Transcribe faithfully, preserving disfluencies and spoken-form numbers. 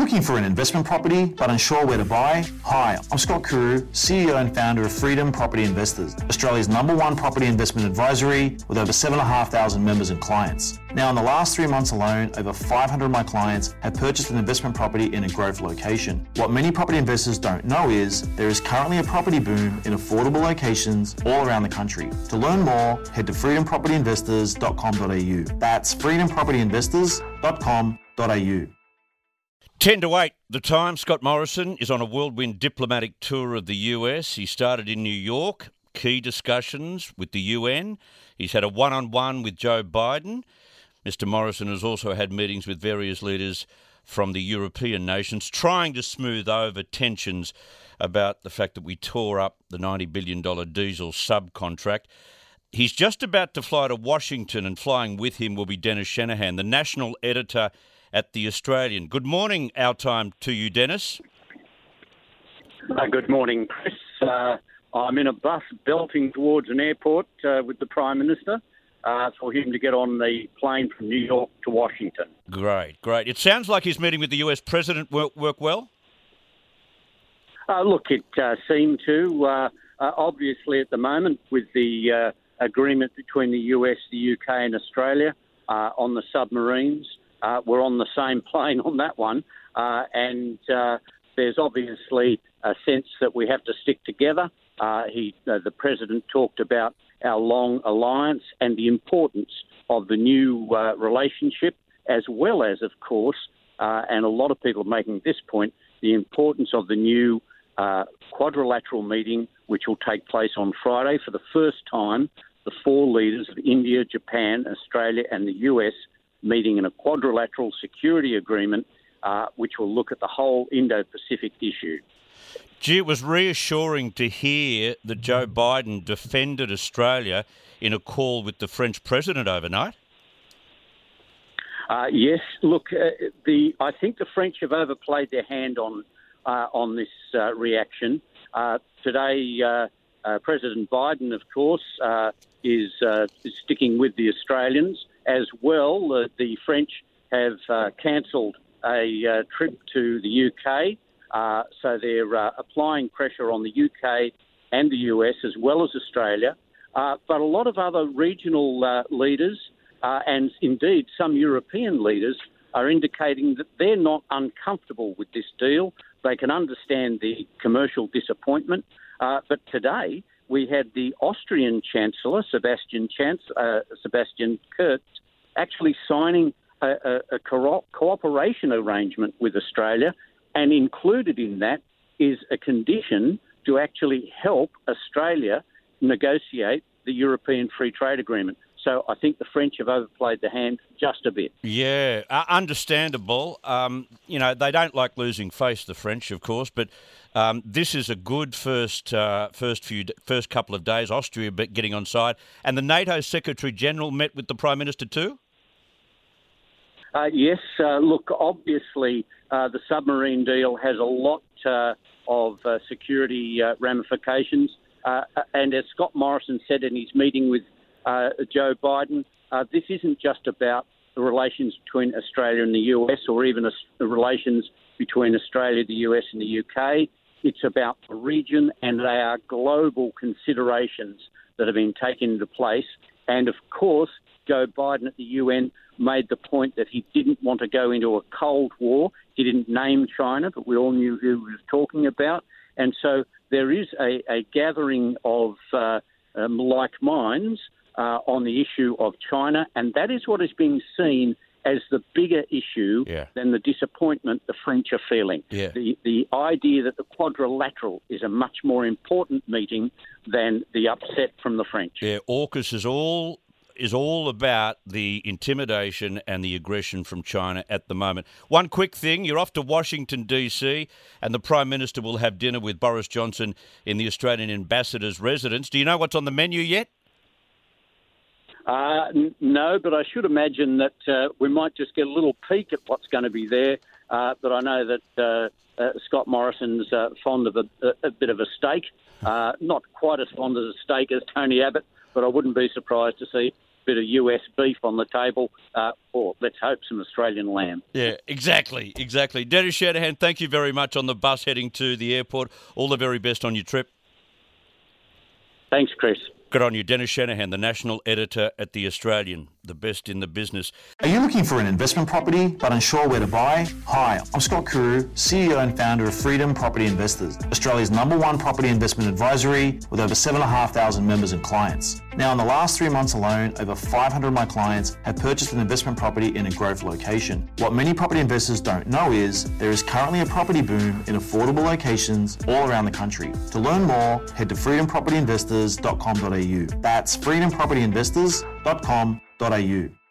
looking for an investment property but unsure where to buy? Hi, I'm Scott Kuru, C E O and founder of Freedom Property Investors, Australia's number one property investment advisory with over seven thousand five hundred members and clients. Now, in the last three months alone, over five hundred of my clients have purchased an investment property in a growth location. What many property investors don't know is there is currently a property boom in affordable locations all around the country. To learn more, head to freedom property investors dot com dot a u. That's freedom property investors dot com dot a u. ten to eight, the time. Scott Morrison is on a whirlwind diplomatic tour of the U S. He started in New York, key discussions with the U N. He's had a one-on-one with Joe Biden. Mister Morrison has also had meetings with various leaders from the European nations, trying to smooth over tensions about the fact that we tore up the ninety billion dollars diesel subcontract. He's just about to fly to Washington, and flying with him will be Dennis Shanahan, the national editor at The Australian. Good morning, our time to you, Dennis. Uh, good morning, Chris. Uh, I'm in a bus belting towards an airport uh, with the Prime Minister uh, for him to get on the plane from New York to Washington. Great, great. It sounds like his meeting with the U S President work, work well? Uh, look, it uh, seemed to. Uh, uh, obviously, at the moment, with the uh, agreement between the U S, the U K and Australia uh, on the submarines, Uh, we're on the same plane on that one, uh, and uh, there's obviously a sense that we have to stick together. Uh, he, uh, the President talked about our long alliance and the importance of the new uh, relationship, as well as, of course, uh, and a lot of people are making this point, the importance of the new uh, quadrilateral meeting, which will take place on Friday. For the first time, the four leaders of India, Japan, Australia and the U S meeting in a quadrilateral security agreement, uh, which will look at the whole Indo-Pacific issue. Gee, it was reassuring to hear that Joe Biden defended Australia in a call with the French president overnight. Uh, yes, look, uh, the I think the French have overplayed their hand on uh, on this uh, reaction. Uh, today, uh, uh, President Biden, of course, uh, is, uh, is sticking with the Australians. As well, uh, the French have uh, cancelled a uh, trip to the U K, uh, so they're uh, applying pressure on the U K and the U S as well as Australia. Uh, but a lot of other regional uh, leaders uh, and indeed some European leaders are indicating that they're not uncomfortable with this deal. They can understand the commercial disappointment. Uh, but today we had the Austrian Chancellor, Sebastian, Chance- uh, Sebastian Kurz, actually signing a, a, a co- cooperation arrangement with Australia, and included in that is a condition to actually help Australia negotiate the European Free Trade Agreement. So I think the French have overplayed the hand just a bit. Yeah, uh, understandable. Um, you know, they don't like losing face, the French, of course, but um, this is a good first uh, first few first couple of days. Austria getting on side, and the NATO Secretary General met with the Prime Minister too. Uh, yes, uh, look, obviously uh, the submarine deal has a lot uh, of uh, security uh, ramifications, uh, and as Scott Morrison said in his meeting with Uh, Joe Biden, uh, this isn't just about the relations between Australia and the U S, or even a, the relations between Australia, the U S and the U K. It's about the region, and they are global considerations that have been taken into place. And of course, Joe Biden at the U N made the point that he didn't want to go into a Cold War. He didn't name China, but we all knew who he was talking about. And so there is a, a gathering of uh, um, like minds Uh, on the issue of China, and that is what is being seen as the bigger issue yeah. than the disappointment the French are feeling. Yeah. The the idea that the quadrilateral is a much more important meeting than the upset from the French. Yeah, AUKUS is all is all about the intimidation and the aggression from China at the moment. One quick thing, you're off to Washington, D C, and the Prime Minister will have dinner with Boris Johnson in the Australian Ambassador's residence. Do you know what's on the menu yet? Uh, n- no, but I should imagine that uh, we might just get a little peek at what's going to be there. Uh, but I know that uh, uh, Scott Morrison's uh, fond of a, a, a bit of a steak. Uh, not quite as fond of a steak as Tony Abbott, but I wouldn't be surprised to see bit of U S beef on the table, uh, or let's hope some Australian lamb. Yeah, exactly, exactly. Dennis Shanahan, thank you very much on the bus heading to the airport. All the very best on your trip. Thanks, Chris. Good on you. Dennis Shanahan, the national editor at The Australian, the best in the business. Are you looking for an investment property but unsure where to buy? Hi, I'm Scott Carew, C E O and founder of Freedom Property Investors, Australia's number one property investment advisory with over seven thousand five hundred members and clients. Now, in the last three months alone, over five hundred of my clients have purchased an investment property in a growth location. What many property investors don't know is there is currently a property boom in affordable locations all around the country. To learn more, head to freedom property investors dot com dot a u. That's freedom property investors dot com dot a u.